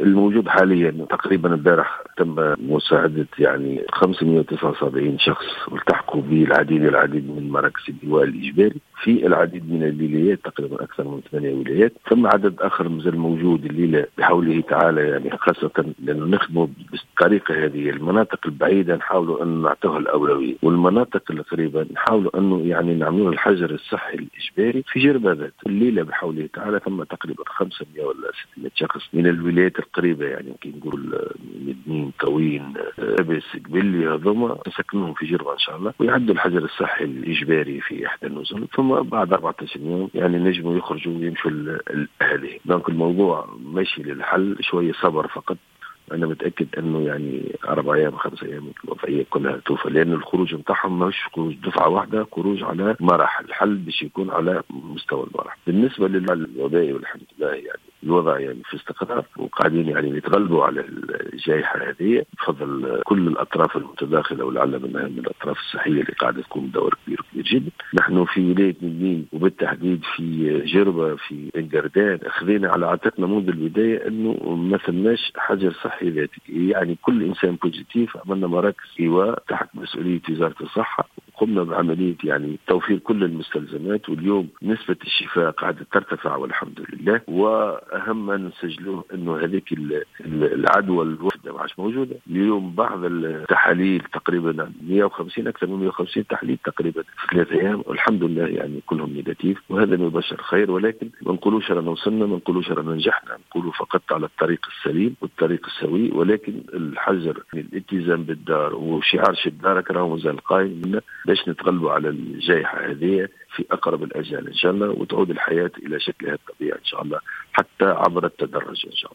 الموجود حاليا تقريبا البارح تم مساعدة 579 شخص والتحقوا بالعديد من مراكز الإيواء الإجباري في العديد من الولايات، تقريبا أكثر من 8 ولايات. ثم عدد آخر مازال موجود الليلة بحوله تعالى، خاصة لأنه نخدموا بالطريقة هذه. المناطق البعيدة نحاولوا أن نعطوها الأولوية، والمناطق القريبة نحاولوا أنه نعملوا الحجر الصحي الإجباري في جربة ذات. الليلة بحوله تعالى ثم تقريبا 500 ولا 600 شخص من الولايات القريبة، يمكن نقول مدنين، كوين، أبس، قبلي، هذوما نسكنهم في جربة إن شاء الله، ويعدوا الحجر الصحي الإجباري في إحدى النزل. ثم بعد 14 يوم نجموا يخرجوا ويمشوا الأهالي. دونك الموضوع ماشي للحل، شوية صبر فقط. أنا متأكد أنه 4 أيام 5 أيام الوضعية كلها توفى، لأن الخروج متاعهم مش خروج دفعة واحدة، خروج على مراحل. الحل باش يكون على مستوى المراحل. بالنسبة للوضعية والحمد لله الوضع في استقرار، وقاعدين يتغلبوا على الجائحة هذه بفضل كل الأطراف المتداخلة، ولعل منها من الأطراف الصحية اللي قاعدة تقوم بدور كبير جدا. نحن في ولاية نجنين وبالتحديد في جربة في انقردان أخذنا على عاتقنا منذ البداية أنه ما ثماش حجر صحي ذاتي. كل إنسان بوزيتيف عملنا مراكز إيواء تحت مسؤولية وزارة الصحة، قمنا بعملية توفير كل المستلزمات، واليوم نسبة الشفاء قاعدة ترتفع والحمد لله. وأهم ما نسجلوه أنه هذيك العدوى الوفدة ما عادش موجودة. اليوم بعض التحاليل تقريبا 150 أكثر من 150 تحليل تقريبا في 3 أيام، والحمد لله كلهم نيجاتيف، وهذا من بشر خير. ولكن ما نقولوش رانا وصلنا، ما نقولوش رانا نجحنا، نقولوا فقط على الطريق السليم والطريق السوي. ولكن الحجر الالتزام بالدار وشعار شد دارك راهو مازال قائم لنا باش نتغلبوا على الجائحة هذه في أقرب الأجال إن شاء الله، وتعود الحياة إلى شكلها الطبيعي إن شاء الله، حتى عبر التدرج إن شاء الله.